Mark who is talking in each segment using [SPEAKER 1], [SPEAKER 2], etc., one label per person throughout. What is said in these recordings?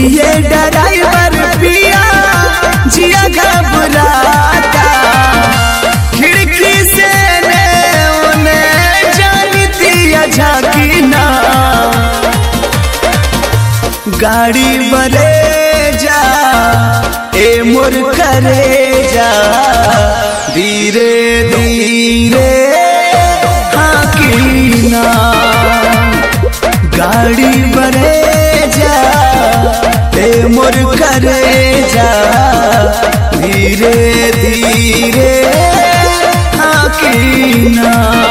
[SPEAKER 1] सुनिए ड्राइवर पिया जिया घबराता, खिड़की से जानती झाकी ना गाड़ी बरे जा ए मोर करे जा, धीरे धीरे हाकी ना गाड़ी बरे जा ए मोर करे जा, धीरे धीरे हाकी ना।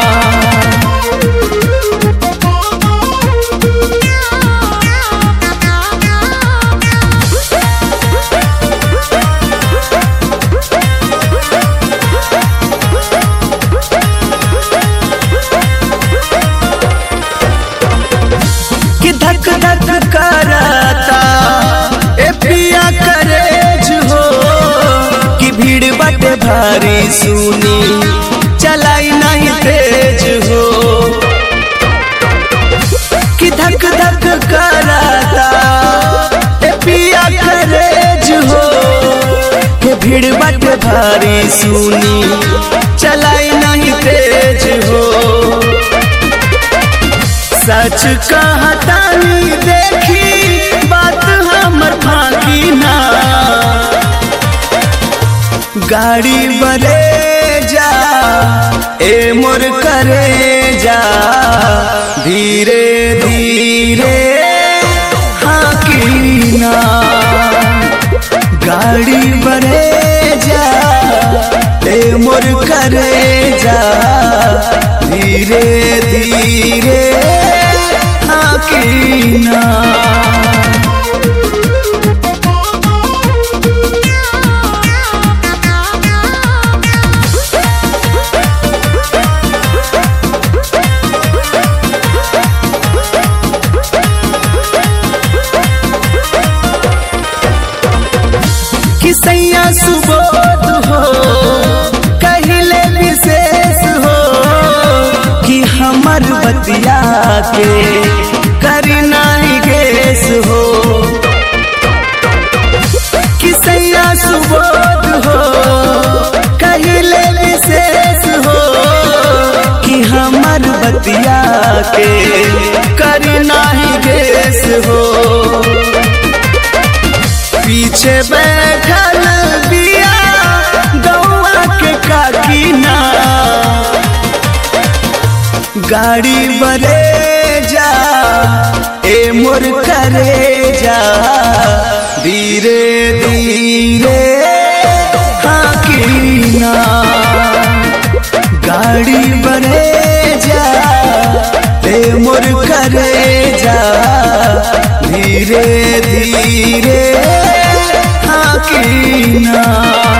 [SPEAKER 1] धक धक करता ए पिया करेज हो, कि भीड़ बटे भारी सुनी चलाई नहीं तेज हो, कि धक धक करता ए पिया करेज हो, कि भीड़ बटे भारी सुनी चलाई नहीं तेज हो। सच कहता नहीं देखी बात हमर फाकी ना, गाड़ी बरे जा ए मोर करे जा, धीरे धीरे हाकी ना गाड़ी बरे जा ए मोर करे जा, धीरे धीरे हाकी ना। किसैया सुबोध हो कहिले विशेष हो, कि हमर बतिया के करी नहीं गेस हो, किसैया सुबोध हो कहिले विशेष हो, कि हमर बतिया के करी नहीं गेस हो। पीछे बैठल बिया गौआ के काकी ना, गाड़ी बरे जा ए मोर करे जा, धीरे धीरे हाकी ना गाड़ी बरे जा ए मोर करे जा, धीरे धीरे हाकी ना।